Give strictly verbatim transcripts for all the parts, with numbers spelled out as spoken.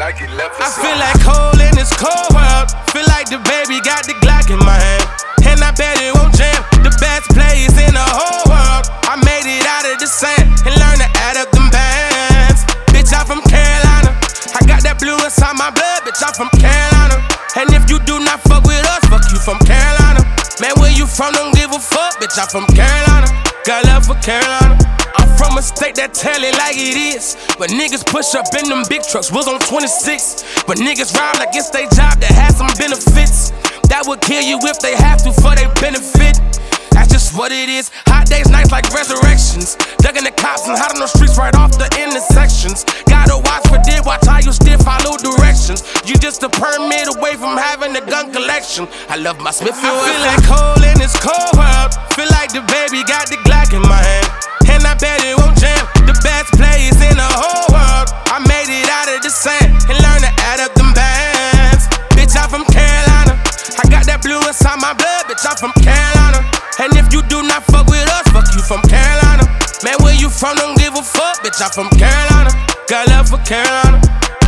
like he left I feel like Cole in this cold world. Feel like the baby got the Glock in my hand, and I bet it won't jam. The best players in the whole world. I made it out of the sand and learned to add up them bands. Bitch, I'm from Carolina. I got that blue inside my blood. Bitch, I'm from Carolina. And if you do not fuck with us, fuck you from Carolina. Man, where you from? Don't give a fuck. Bitch, I'm from Carolina. Got love for Carolina. I'm from a state that tell it like it is. But niggas push up in them big trucks, was on twenty-six. But niggas ride like it's they job that has some benefits. That would kill you if they have to for their benefit. That's just what it is. Hot days, nights like resurrections. Ducking the cops and hot on the streets right off the intersections. Gotta watch for did, watch how you still follow directions. You just a permit away from having a gun collection. I love my Smith. I feel like Cole in this cold world. Feel like the baby got the Glock in my hand, and I bet it won't jam. The best players in the whole world. I made it out of the sand and learned to add up them bands. Bitch, I'm from Carolina. I got that blue inside my blood. Bitch, I'm from Carolina. And if you do not fuck with us, fuck you from Carolina. Man, where you from? Don't give a fuck. Bitch, I'm from Carolina. Got love for Carolina.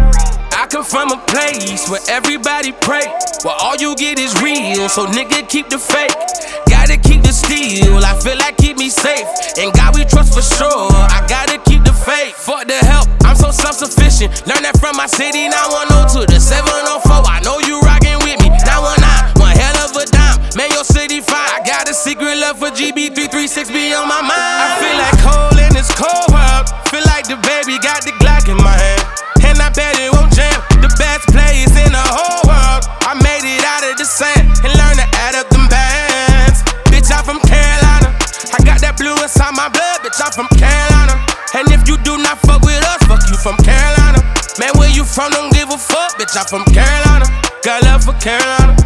I come from a place where everybody pray, where all you get is real, so nigga keep the fake. Gotta keep the steal, I feel like keep me safe. And God we trust for sure, I gotta keep the faith. Fuck the help, I'm so self-sufficient. Learn that from my city, nine one oh to the seven oh four. I know you rockin' with me, nine one nine, one hell of a dime. Man, your city fine, I got a secret love for G B three three six be on my mind. I feel like Cole in this cold world. Feel like the baby got the Glock in my hand, and I bet it won't jam. The best players in the whole world. I made it out of the sand and learned to add up them bands. Bitch, I'm from Carolina. I got that blue inside my blood. Bitch, I'm from Carolina. And if you do not fuck with us, fuck you from Carolina. Man, where you from? Don't give a fuck. Bitch, I'm from Carolina. Got love for Carolina.